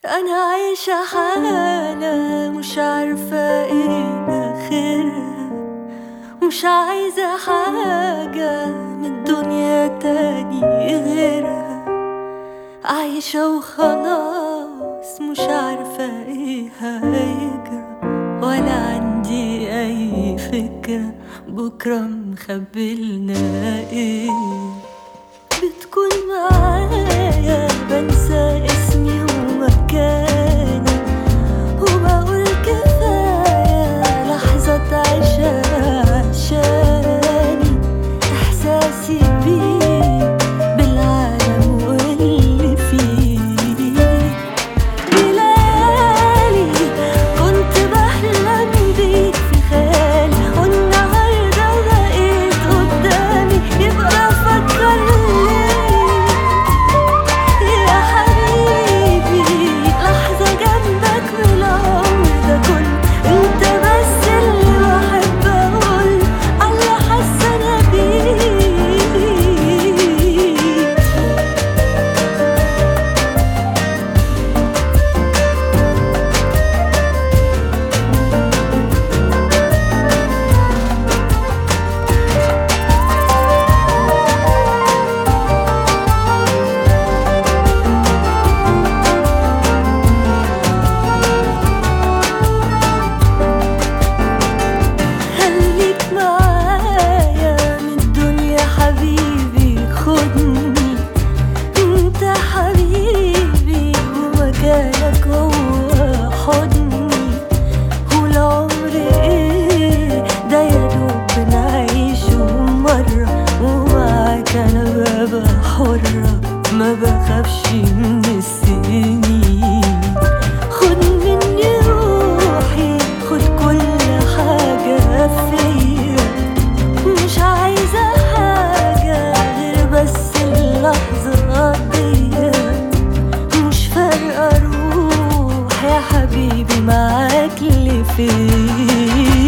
أنا عايشة حالة مش عارفة ايه آخرها، مش عايزة حاجة من الدنيا تاني غيرها. عايشة وخلاص مش عارفة ايه هيجرى، ولا عندي أي فكرة بكرة مخبلنا ايه. بتكون معايا بنسى اسمي ومكاني، وبقول كفاية لحظة عيشها عشاني. إحساسي بيه بالعالم واللي فيه، بليالي كنت بحلم بيك في خيالي، والنهاردة بقيت قدامي. يبقى فكرني يا حبيبي لحظة جنبك من العمر ده كله، انت بس اللي بحب اقول الله حاسة انا بيك. خليك معايا من الدنيا حبيبي، خدني انت حبيبي ومكانك هو حضني. والعمر ايه ده يا دوب بنعيشه مرة، ومعاك انا ببقى حرة ما بخافش من السنين. خد مني روحي خد كل حاجة فيا، مش عايزة حاجة غير بس اللحظة دي. مش فارقة روح يا حبيبي معاك اللي فيا.